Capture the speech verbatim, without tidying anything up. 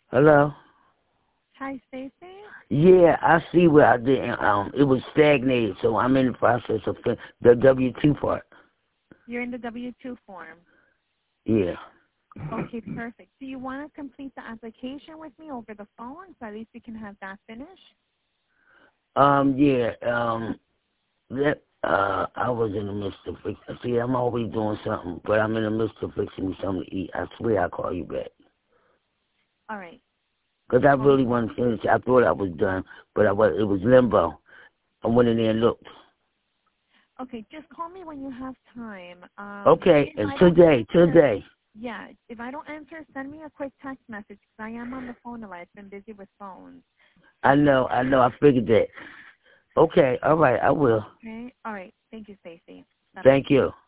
Hello? Hi, Stacy? Yeah, I see where I didn't, um, it was stagnated, so I'm in the process of fin- the W two part. You're in the W two form. Yeah. Okay, perfect. Do you want to complete the application with me over the phone so at least we can have that finished? Um, yeah, um, that, uh, I was in the midst of fixing, see, I'm always doing something, but I'm in the midst of fixing me something to eat. I swear I'll call you back. All right. Because I Call really me. want to finish. I thought I was done, but I was, it was limbo. I went in there and looked. Okay, just call me when you have time. Um, Okay, if and I don't today, answer, today. yeah, if I don't answer, send me a quick text message because I am on the phone a lot. I've been busy with phones. I know, I know, I figured that. Okay, all right, I will. Okay? All right. Thank you, Stacy. Bye-bye. Thank you.